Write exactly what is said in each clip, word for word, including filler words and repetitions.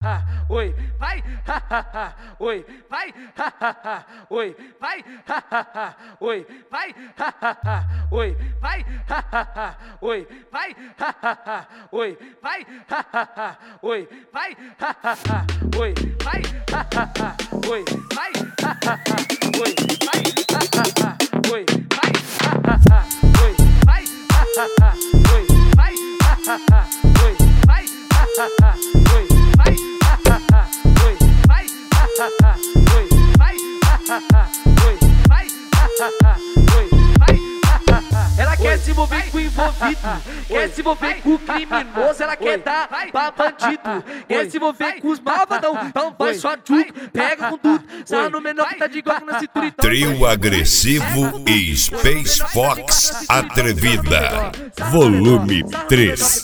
oi, vai, oi, vai, oi, vai, oi, vai, oi, vai, oi, vai, oi, vai, oi, vai, oi, vai, oi, vai, oi, vai, oi, vai, oi, vai, oi, vai, oi, vai, oi, vai, oi, vai, oi, vai, oi, vai, oi, vai. Ela quer se envolver com o envolvido, quer se envolver com o criminoso, ela quer dar pra bandido, quer se envolver com os malvadão, então vai só tchuc, pega com tudo, sarra no menor que tá de igual na cintura. Trio agressivo e Space Fox Atrevida, volume três.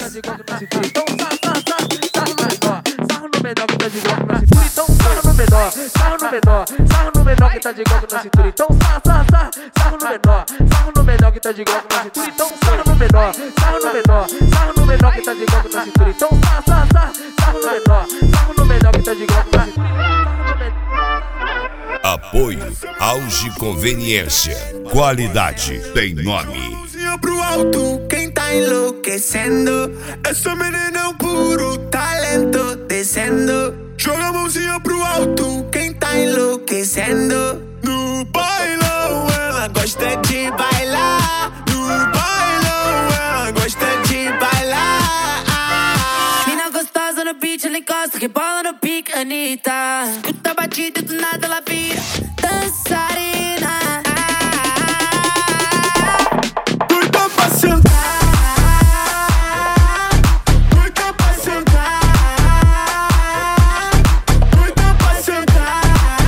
Então sarra no menor, sarra no menor, sarra no menor que tá de igual na cintura. Então sarra, sarra, sarra, sarra no menor, sarra no menor que tá de igual na cintura. Então sarra no menor, sarra no menor, sarra no menor que tá de igual na cintura. Então sarra, sarra, sarra, sarra no menor, sarra no menor que tá de igual na cintura. Apoio Auge Conveniência, qualidade tem nome. Mãozinha pro alto, quem tá enlouquecendo? Essa menina é um puro talento descendo. Joga a mãozinha pro alto, quem tá enlouquecendo? No bailão ela gosta de bailar. No bailão ela gosta de bailar. Mina gostosa no beat, ela encosta, rebola no pique, Anitta. Escuta a batida e do nada ela vira dançarina. Doida pra sentar, doida pra sentar, doida pra sentar.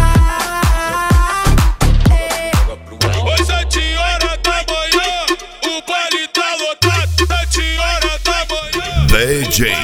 Oi, sete horas da manhã, o baile tá lotado. Sete horas da manhã. D J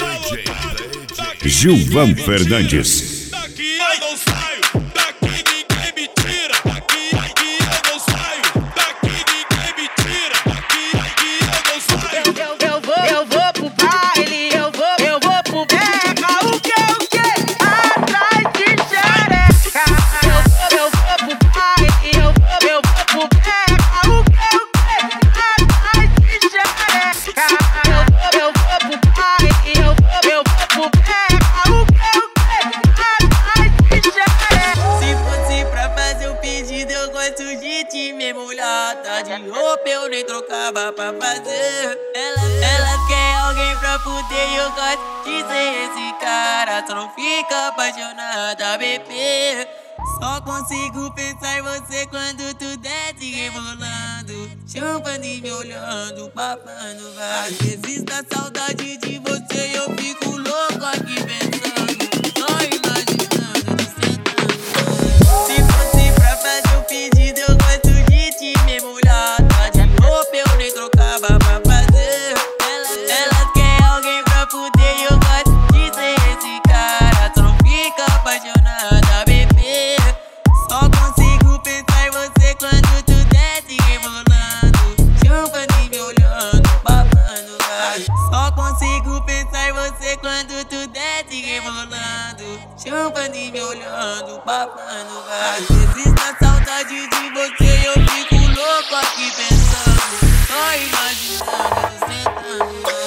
Gilvan Fernandes. Daqui eu não saio, daqui ninguém me tira. Daqui, daqui eu não saio, daqui ninguém me tira. Daqui, daqui eu não saio. Eu, eu vou, eu vou pro baile, eu vou, eu vou pro pega o que, o que? Atrás de xereca. Eu vou, eu vou pro baile, eu vou, eu vou pro pega o que, o que? Atrás de xereca. Eu vou, eu vou pro baile, eu vou, eu vou pro pega o que, o que? Atrás de xereca. Se fosse pra fazer um pedido, eu gosto de te mergulhar. Tá de roupa, eu nem trocava pra fazer. Ela, ela quer alguém pra fuder e eu gosto de ser esse cara. Só não fica apaixonada, bebê. Só consigo pensar em você quando tu desce rebolando, chupando e me olhando, babando. Às vezes dá saudade de você e eu fico louco aqui pensando, só imaginando, te sentando. Se fosse pra fazer um pedido, eu gosto de te mergulhar. Tá de roupa, eu nem trocava pra fazer. Ela, ela quer alguém pra fuder e eu gosto de ser esse cara. Só não fica apaixonada, bebê. Só consigo pensar em você quando tu desce rebolando, chupando e me olhando, babando. Só consigo pensar em você quando tu desce rebolando, chupando e me olhando, babando. Às vezes dá saudade de você e eu fico louco aqui pensando, só imaginando, sentando.